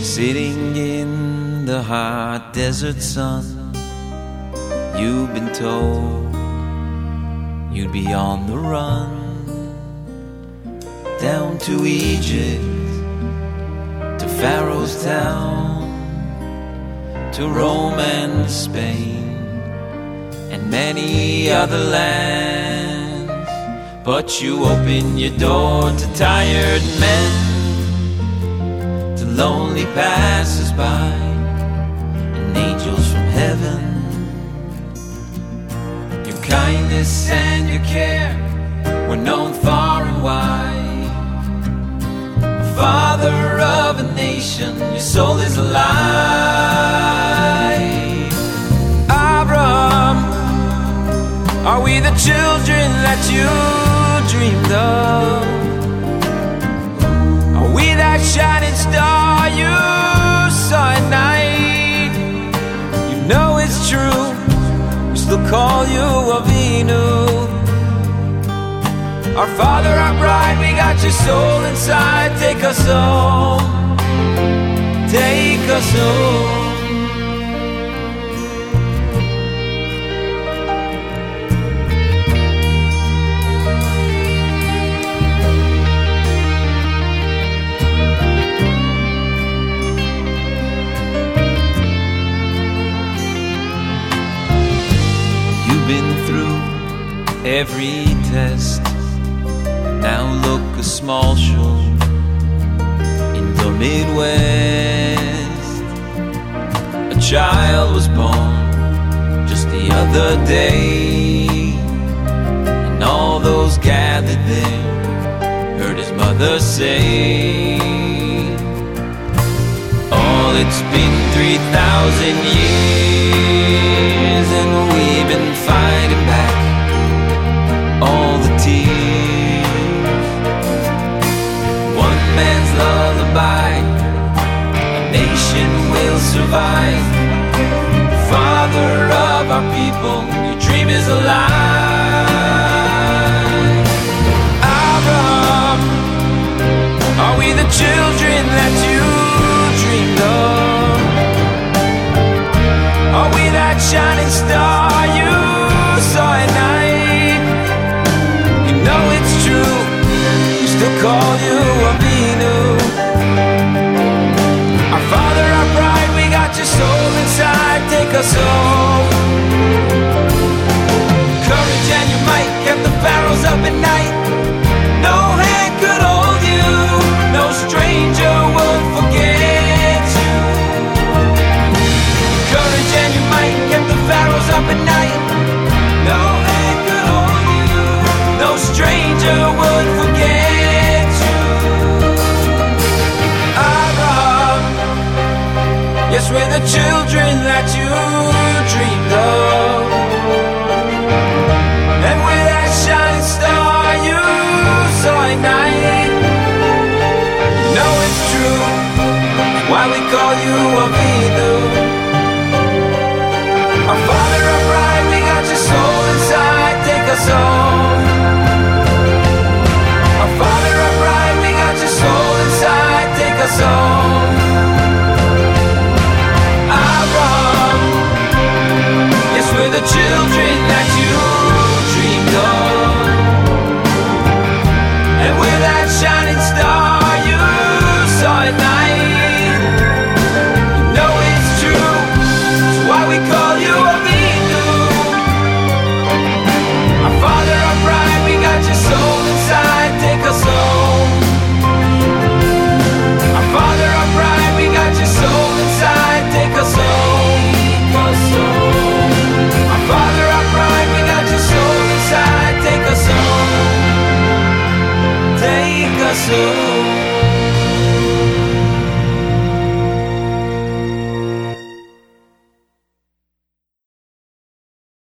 Sitting in the hot desert sun, you've been told you'd be on the run. Down to Egypt, to Pharaoh's town, to Rome and Spain, and many other lands. But you open your door to tired men, to lonely passers-by, and angels from heaven. Your kindness and your care were known far and wide. Father of a nation, your soul is alive. Abraham, are we the children that you dreamed of? Are we that shining star you saw at night? You know it's true, we still call you Avinu. Our Father, our bride, we got your soul inside. Take us home, take us home. You've been through every test. Now look, a small show in the Midwest. A child was born just the other day, and all those gathered there heard his mother say, oh, it's been 3,000 years, and we've been fighting back all the tears. Man's lullaby, a nation will survive. Father of our people, your dream is alive. Abraham, are we the children that you dreamed of? Are we that shining star you saw at night? You know it's true, we still call you Avinu. Our Father, our pride, we got your soul inside. Take us home. Courage and your might kept the pharaohs up at night. No hand could hold you, no stranger would forget you. Courage and your might kept the pharaohs up at night. No hand could hold you, no stranger would forget you. Abraham, yes, we're the children that you dreamed of, and we're that shining star you saw at night. You know it's true, why we call you Avinu.